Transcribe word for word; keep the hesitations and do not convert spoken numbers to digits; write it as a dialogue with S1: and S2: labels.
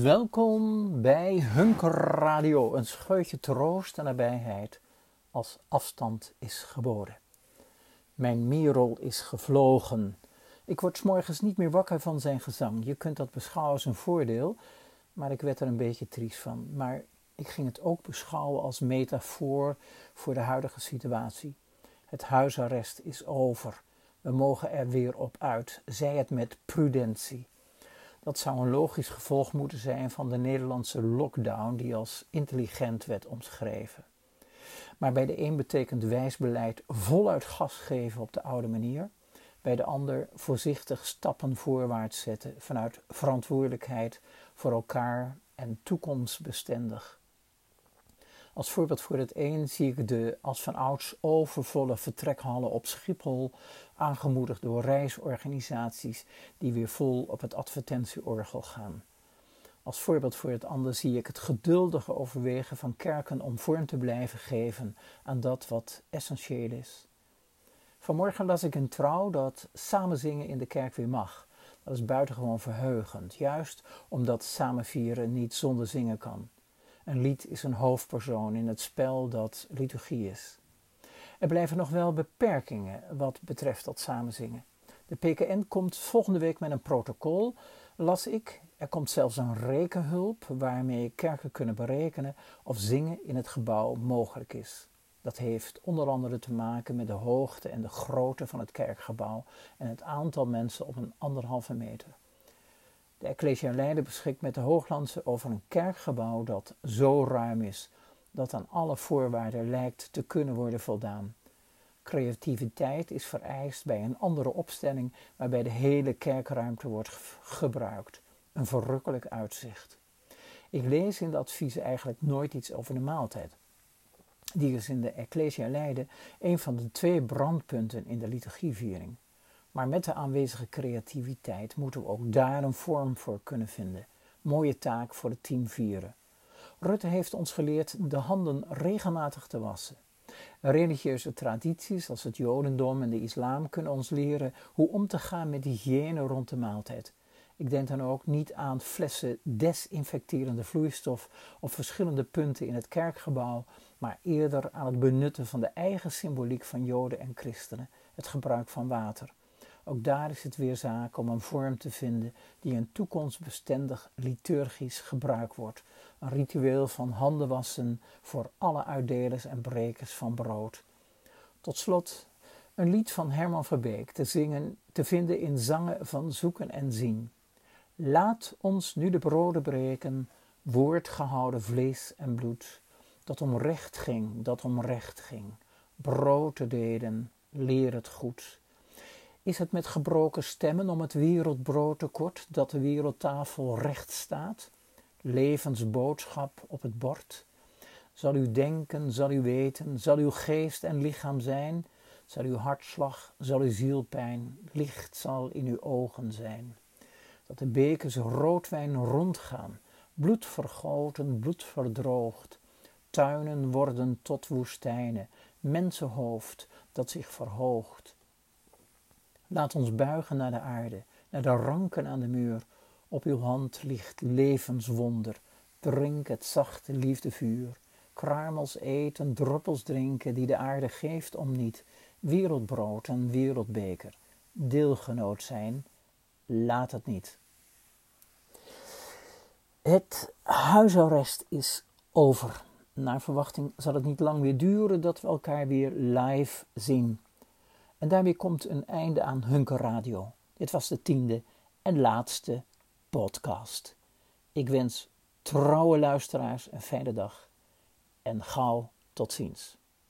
S1: Welkom bij Hunker Radio, een scheutje troost en nabijheid als afstand is geboden. Mijn Merel is gevlogen. Ik word 's morgens niet meer wakker van zijn gezang. Je kunt dat beschouwen als een voordeel, maar ik werd er een beetje triest van. Maar ik ging het ook beschouwen als metafoor voor de huidige situatie. Het huisarrest is over. We mogen er weer op uit, zij het met prudentie. Dat zou een logisch gevolg moeten zijn van de Nederlandse lockdown die als intelligent werd omschreven. Maar bij de een betekent wijs beleid voluit gas geven op de oude manier. Bij de ander voorzichtig stappen voorwaarts zetten vanuit verantwoordelijkheid voor elkaar en toekomstbestendig. Als voorbeeld voor het een zie ik de als vanouds overvolle vertrekhallen op Schiphol, aangemoedigd door reisorganisaties die weer vol op het advertentieorgel gaan. Als voorbeeld voor het ander zie ik het geduldige overwegen van kerken om vorm te blijven geven aan dat wat essentieel is. Vanmorgen las ik in Trouw dat samen zingen in de kerk weer mag. Dat is buitengewoon verheugend, juist omdat samen vieren niet zonder zingen kan. Een lied is een hoofdpersoon in het spel dat liturgie is. Er blijven nog wel beperkingen wat betreft dat samenzingen. De P K N komt volgende week met een protocol, las ik. Er komt zelfs een rekenhulp waarmee kerken kunnen berekenen of zingen in het gebouw mogelijk is. Dat heeft onder andere te maken met de hoogte en de grootte van het kerkgebouw en het aantal mensen op een anderhalve meter. De Ecclesia Leiden beschikt met de Hooglandse over een kerkgebouw dat zo ruim is dat aan alle voorwaarden lijkt te kunnen worden voldaan. Creativiteit is vereist bij een andere opstelling waarbij de hele kerkruimte wordt gebruikt. Een verrukkelijk uitzicht. Ik lees in de adviezen eigenlijk nooit iets over de maaltijd. Die is in de Ecclesia Leiden een van de twee brandpunten in de liturgieviering. Maar met de aanwezige creativiteit moeten we ook daar een vorm voor kunnen vinden. Mooie taak voor het team vieren. Rutte heeft ons geleerd de handen regelmatig te wassen. Religieuze tradities als het jodendom en de islam kunnen ons leren hoe om te gaan met hygiëne rond de maaltijd. Ik denk dan ook niet aan flessen desinfecterende vloeistof op verschillende punten in het kerkgebouw, maar eerder aan het benutten van de eigen symboliek van Joden en christenen, het gebruik van water. Ook daar is het weer zaak om een vorm te vinden die een toekomstbestendig liturgisch gebruik wordt. Een ritueel van handen wassen voor alle uitdelers en brekers van brood. Tot slot een lied van Herman Verbeek te zingen, te vinden in Zangen van Zoeken en Zien. Laat ons nu de broden breken, woord gehouden vlees en bloed, dat om recht ging, dat om recht ging. Brood te delen, leer het goed. Is het met gebroken stemmen om het wereldbrood tekort dat de wereldtafel recht staat? Levensboodschap op het bord? Zal uw denken, zal uw weten, zal uw geest en lichaam zijn? Zal uw hartslag, zal uw zielpijn, licht zal in uw ogen zijn? Dat de bekers roodwijn rondgaan, bloed vergoten, bloed verdroogd. Tuinen worden tot woestijnen, mensenhoofd dat zich verhoogt. Laat ons buigen naar de aarde, naar de ranken aan de muur. Op uw hand ligt levenswonder. Drink het zachte liefdevuur. Kruimels eten, druppels drinken die de aarde geeft om niet. Wereldbrood en wereldbeker. Deelgenoot zijn, laat het niet. Het huisarrest is over. Naar verwachting zal het niet lang weer duren dat we elkaar weer live zien. En daarmee komt een einde aan Hunker Radio. Dit was de tiende en laatste podcast. Ik wens trouwe luisteraars een fijne dag en gauw tot ziens.